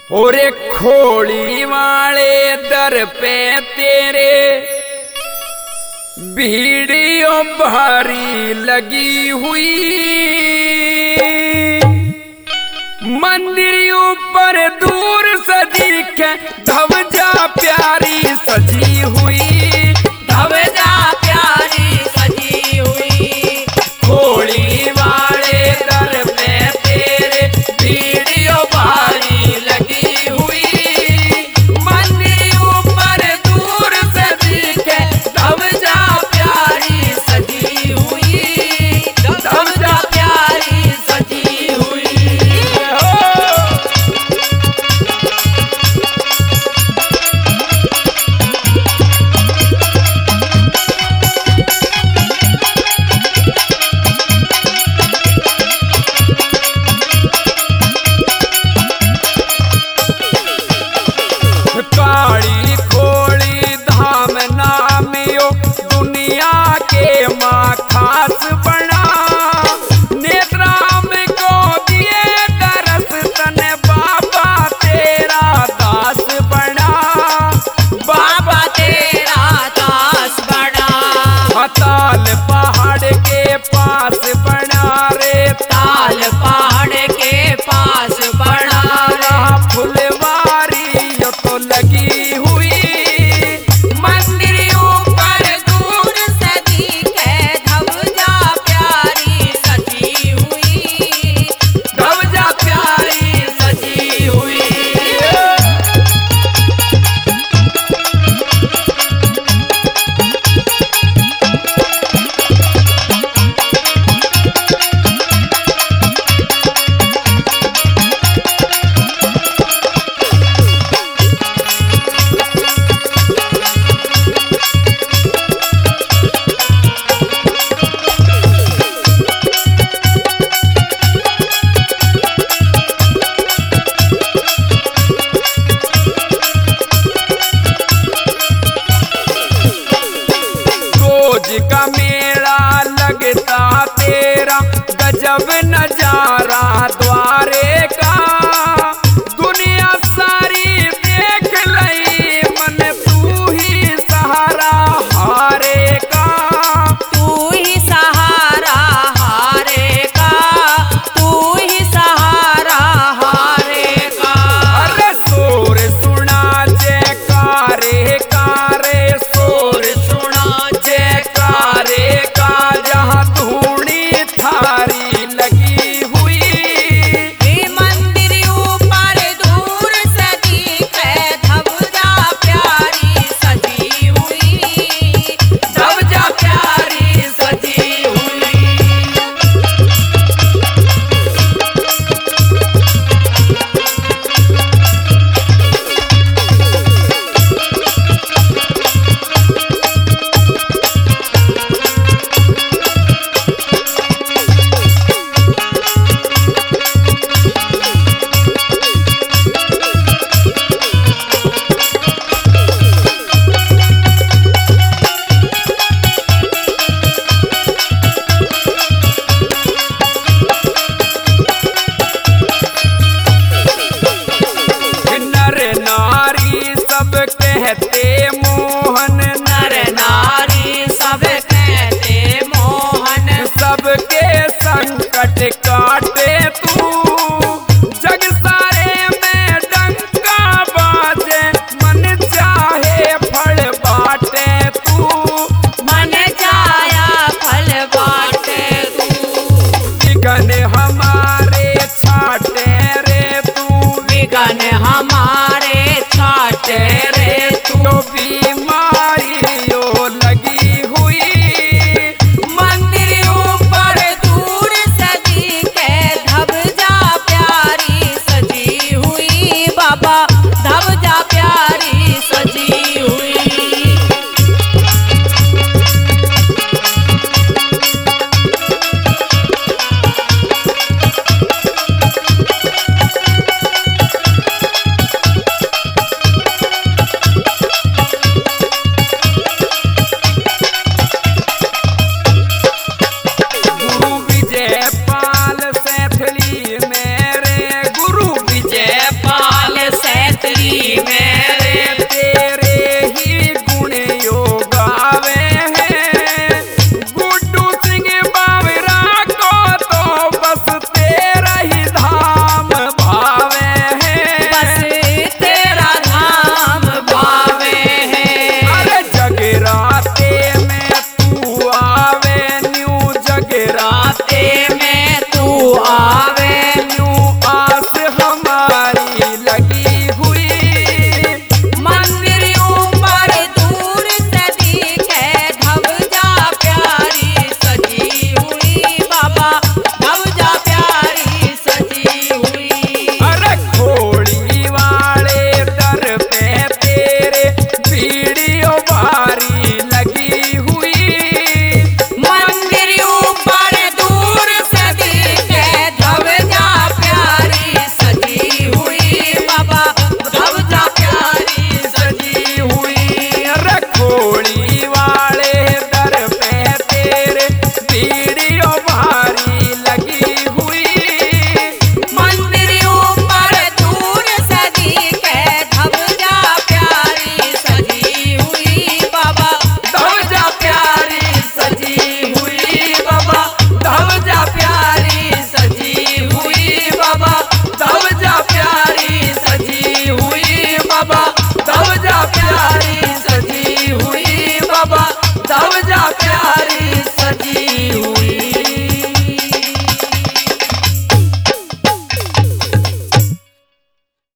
ओरे खोड़ी वाले दर पे तेरे भीड़ियों भारी लगी हुई, मंदिरों पर दूर से दिखे ध्वजा प्यारी सजी हुई, ध्वजा प्यारी सजी हुई। खोड़ी वाले दर पे तेरे भीड़ियों भारी लगी हुई, मंदिरों पर दूर से दिखे ध्वजा प्यारी सजी हुई, ध्वजा प्यारी सजी हुई। काली खोड़ी धाम नामियो दुनिया के माँ खास बना, नेत्राम को दिए दरस तने बाबा तेरा दास बना, बाबा तेरा दास बना। ताल पहाड़ के पास बना रे, ताल पहाड़ के पास बना। फुलवारी यो तो लगी हुई, मंदिरों पर दूर से दिखे ध्वजा प्यारी सजी हुई, ध्वजा प्यारी सजी हुई। रोज का मेला लगता तेरा गजब